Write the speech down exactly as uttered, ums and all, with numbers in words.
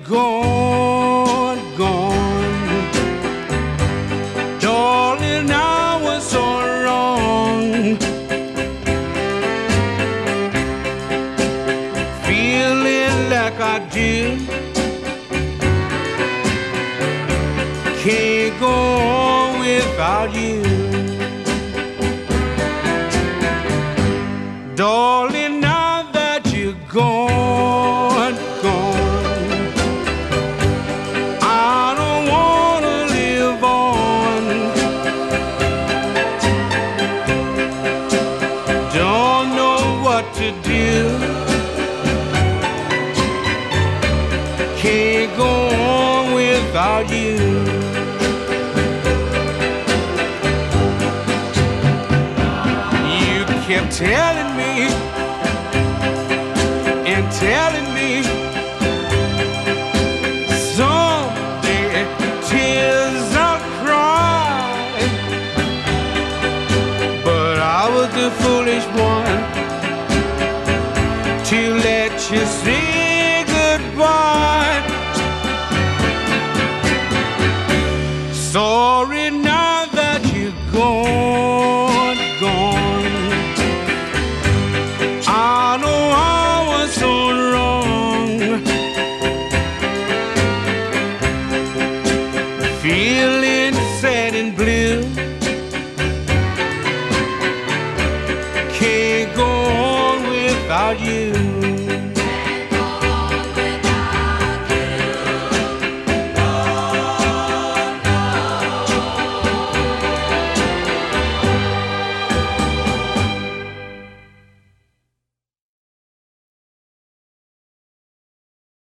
gone, gone. Darling, I was so wrong. Feeling like I do, can't go on without you. Darling, now that you're gone, gone, I don't wanna live on. Don't know what to do, can't go on without you. You kept telling me and telling me someday tears I'll cry, but I was the foolish one to let you see